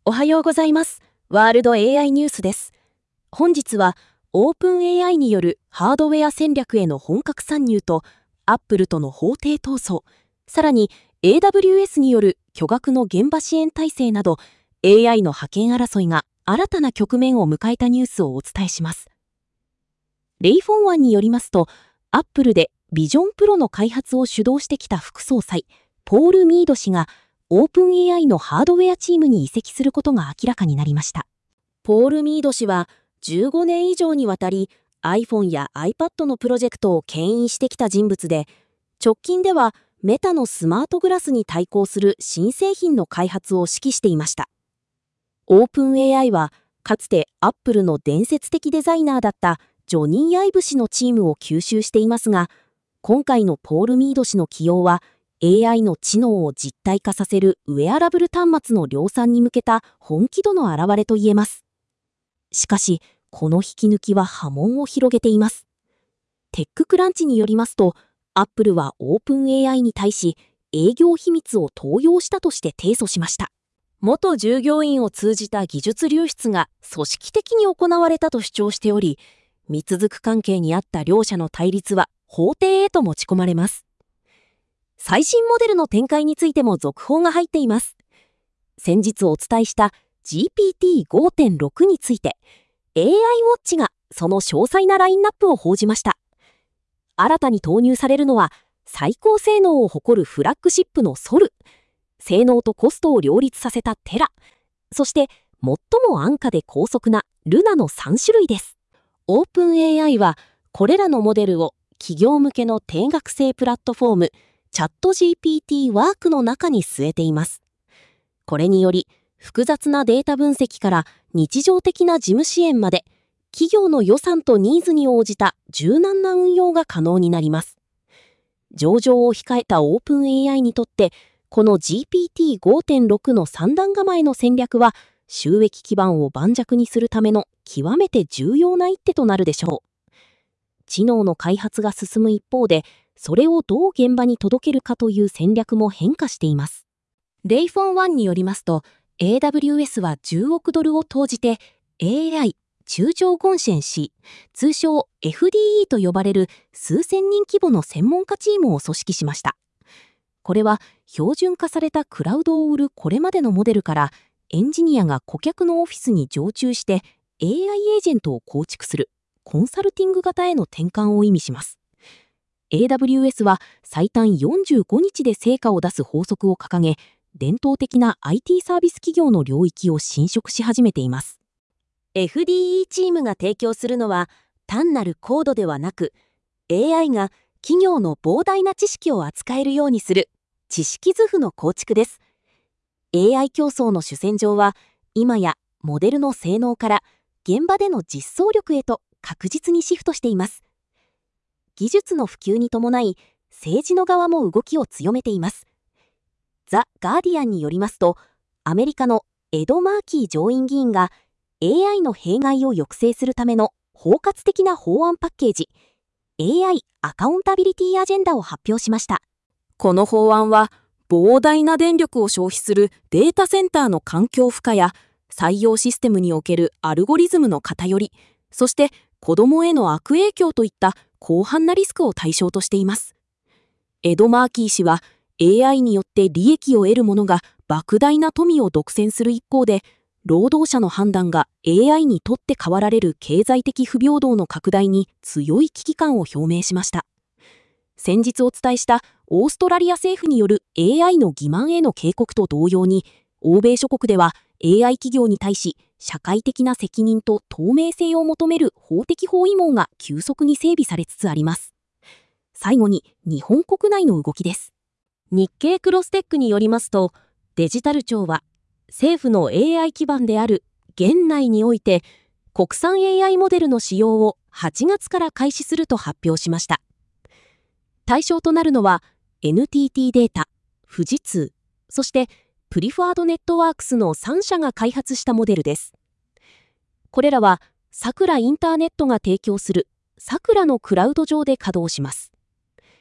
おはようございます。ワールド AI ニュースです。本日は、オープン AI によるハードウェア戦略への本格参入と、Apple との法廷闘争、さらに AWS による巨額の現場支援体制など、AI の覇権争いが新たな局面を迎えたニュースをお伝えします。レイフォンワンによりますと、Apple でビジョンプロの開発を主導してきた副総裁、ポール・ミード氏が、オープン AI のハードウェアチームに移籍することが明らかになりました。ポール・ミード氏は15年以上にわたり iPhone や iPad のプロジェクトを牽引してきた人物で、直近ではメタのスマートグラスに対抗する新製品の開発を指揮していました。オープン AI はかつて Apple の伝説的デザイナーだったジョニー・アイブ氏のチームを吸収していますが、今回のポール・ミード氏の起用はAI の知能を実体化させるウェアラブル端末の量産に向けた本気度の表れと言えます。しかし、この引き抜きは波紋を広げています。テッククランチによりますと、Apple はオープン AI に対し営業秘密を盗用したとして提訴しました。元従業員を通じた技術流出が組織的に行われたと主張しており、密続関係にあった両者の対立は法廷へと持ち込まれます。最新モデルの展開についても続報が入っています。先日お伝えした GPT-5.6 について AI ウォッチがその詳細なラインナップを報じました。新たに投入されるのは最高性能を誇るフラッグシップのソル、性能とコストを両立させたテラ、そして最も安価で高速なルナの3種類です。オープン AI はこれらのモデルを企業向けの定額制プラットフォームチャット GPT ワークの中に据えています。これにより、複雑なデータ分析から日常的な事務支援まで、企業の予算とニーズに応じた柔軟な運用が可能になります。上場を控えたオープン AI にとって、この GPT-5.6 の3段構えの戦略は、収益基盤を盤石にするための極めて重要な一手となるでしょう。知能の開発が進む一方で、それをどう現場に届けるかという戦略も変化しています。レイフォンワンによりますと、AWS は10億ドルを投じて AI 中長ゴンシェン氏、通称 FDE と呼ばれる数千人規模の専門家チームを組織しました。これは標準化されたクラウドを売るこれまでのモデルからエンジニアが顧客のオフィスに常駐して AI エージェントを構築するコンサルティング型への転換を意味します。AWS は最短45日で成果を出す法則を掲げ、伝統的な IT サービス企業の領域を侵食し始めています。FDE チームが提供するのは単なるコードではなく、AI が企業の膨大な知識を扱えるようにする知識図譜の構築です。AI 競争の主戦場は今やモデルの性能から現場での実装力へと確実にシフトしています。技術の普及に伴い、政治の側も動きを強めています。ザ・ガーディアンによりますと、アメリカのエド・マーキー上院議員が AI の弊害を抑制するための包括的な法案パッケージ、AI アカウンタビリティアジェンダを発表しました。この法案は、膨大な電力を消費するデータセンターの環境負荷や、採用システムにおけるアルゴリズムの偏り、そして子どもへの悪影響といった広範なリスクを対象としています。エド・マーキー氏は AI によって利益を得る者が莫大な富を独占する一方で、労働者の判断が AI にとって変わられる経済的不平等の拡大に強い危機感を表明しました。先日お伝えしたオーストラリア政府による AI の欺瞞への警告と同様に、欧米諸国では AI 企業に対し社会的な責任と透明性を求める法的包囲網が急速に整備されつつあります。最後に日本国内の動きです。日経クロステックによりますと、デジタル庁は政府の AI 基盤である現内において国産 AI モデルの使用を8月から開始すると発表しました。対象となるのは NTT データ、富士通、そしてプリファードネットワークスの3社が開発したモデルです。これらはさくらインターネットが提供するさくらのクラウド上で稼働します。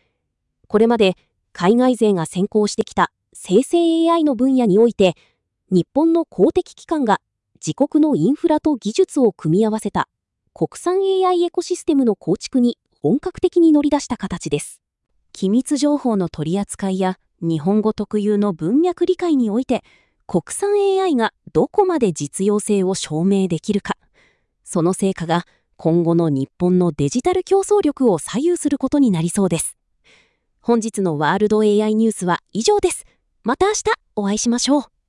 これまで海外勢が先行してきた生成 AI の分野において、 日本の公的機関が自国のインフラと技術を組み合わせた国産 AI エコシステムの構築に本格的に乗り出した形です。機密情報の取り扱いや日本語特有の文脈理解において、国産 AI がどこまで実用性を証明できるか、その成果が今後の日本のデジタル競争力を左右することになりそうです。本日のワールド AI ニュースは以上です。また明日お会いしましょう。